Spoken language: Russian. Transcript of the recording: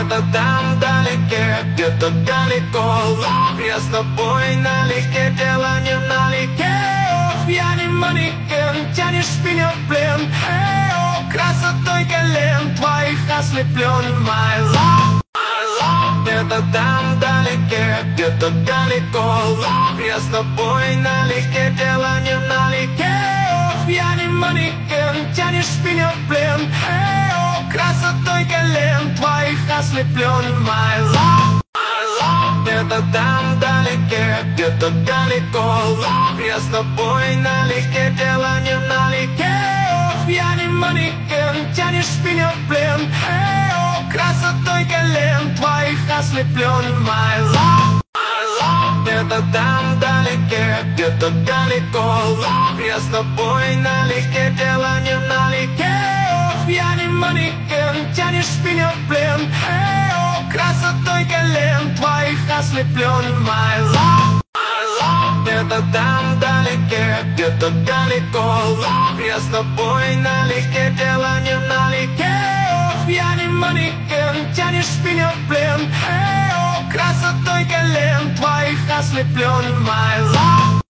Где-то там вдалеке, где-то далеко. Я с тобой налегке, дело не налегке. Я не манекен, тянешь меня в плен. Красотой колен твоих ослеплен. My love, my love. Где-то там вдалеке, где-то далеко. Я с тобой налегке, дело не налегке. Я не манекен, тянешь меня в плен. Красотой колен твоих ослеплен. My love, my love. Где-то там вдалеке, где-то далеко. Я с тобой налегке, дело не налегке. Я не манекен, тянешь меня в плен. Красотой колен твоих ослеплен. My love, my love. Где-то там вдалеке, где-то далеко. Я с тобой налегке, дело не налегке. Я не манекен, тянешь меня в плен. Красотой колен твоих ослеплен. My love, my love. Где-то там вдалеке, где-то далеко. Я с тобой налегке, дело не налегке. Я не манекен, тянешь меня в плен. Красотой колен твоих ослеплен. My love.